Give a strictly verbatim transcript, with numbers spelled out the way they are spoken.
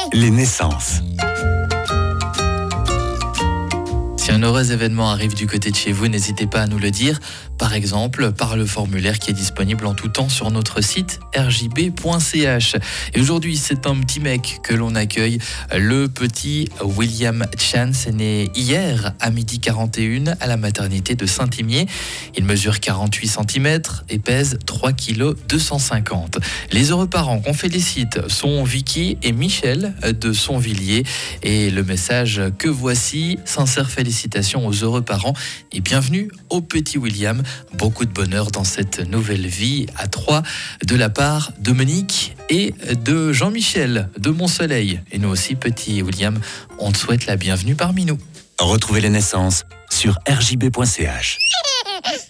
Les naissances. Si un heureux événement arrive du côté de chez vous, n'hésitez pas à nous le dire, par exemple par le formulaire qui est disponible en tout temps sur notre site r j b point c h. Et aujourd'hui, c'est un petit mec que l'on accueille, le petit William Chance, est né hier à midi quarante et un à la maternité de Saint-Imier. Il mesure quarante-huit centimètres et pèse trois virgule deux cent cinquante kilos. Les heureux parents qu'on félicite sont Vicky et Michel de Sonvilliers. Et le message que voici, sincère félicitations aux heureux parents et bienvenue au petit William. Beaucoup de bonheur dans cette nouvelle vie à trois de la part de Monique et de Jean-Michel de Montsoleil. Et nous aussi, petit William, on te souhaite la bienvenue parmi nous. Retrouvez les naissances sur r j b point c h.